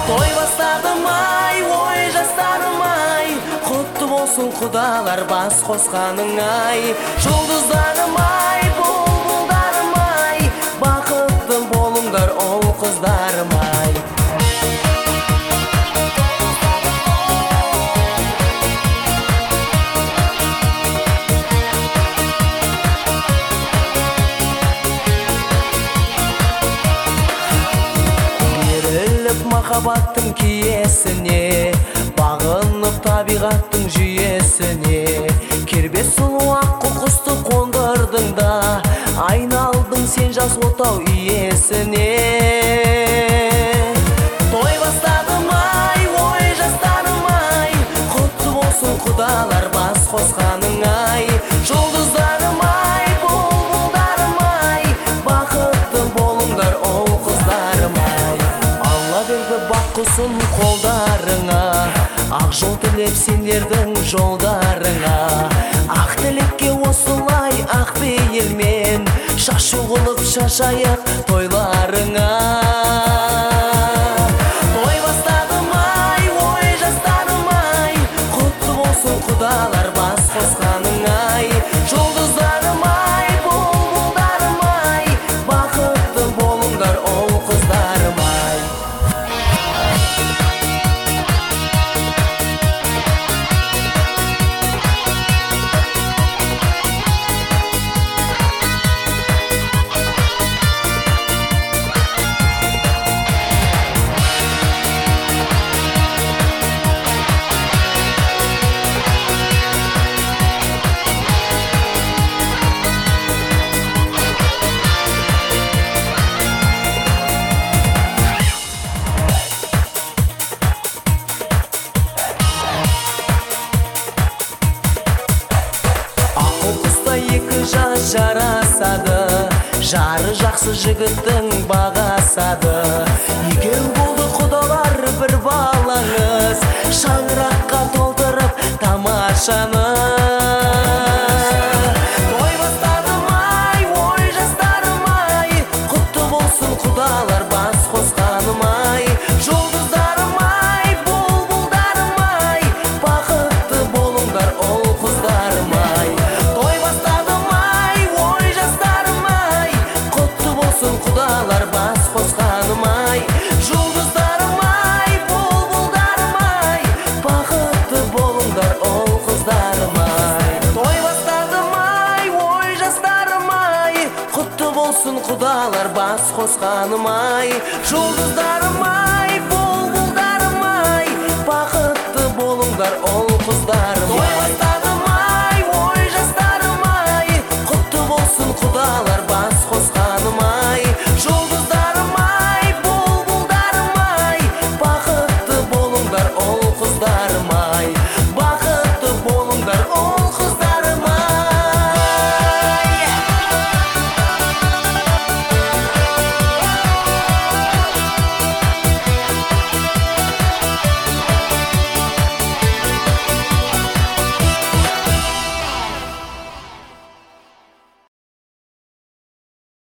Той бастадым ай, ой жастарым ай, құтты болсын құдалар бас қосқаның ай. Жұлдыздарым ай, бұлбұлдарым ай, бақытты болыңдар ол қыздарым ай. Махаббаттың киесіне, бағынып табиғаттың жүйесіне, кербез сұлу аққу құсты қондырдың да, айналдың сен жас отау иесіне. Той бастадым ай, ой жастарым ай, құтты болсын құдалар бас қосқаның ай. Жұлдыздарым ай, бұлбұлдарым ай, бақытты болыңдар ол қыздарым ай. Бақ құсын қолдарыңа, ақ жол тілеп сендердің жолдарыңа. Ақ тілекке осылай ақ бейілмен, шашу қылып шашайық тойларыңа. Той бастадым ай, ой жастарым ай, құтты болсын құдалар бас қосқаның ай. Жұлдыздарым ай, бұлбұлдарым ай, бақытты болыңдар ол қыздарым ай. Екі жас жарасады, жары жақсы жігіттің бағасады. Екеу болды құдалар бір балаңыз, шаңыраққа толтырып тамашаны. Той бастадым ай, ой жастарым ай, құтты болсын құдалар бас қосқаным ай. Жұлдыздарым ай, бұлбұлдарым ай, бақытты болыңдар ол қыздарым ай. Құдалар бас қосқаным ай, жұлдыздарым ай, бұлбұлдарым ай, бақытты болыңдар ол қыздарым ай. Той бастадым ай, ой жастарым ай, құтты болсын құдалар бас қосқаным ай. Жұлдыздарым ай, бұлбұлдарым ай, бақытты болыңдар ол қыздарым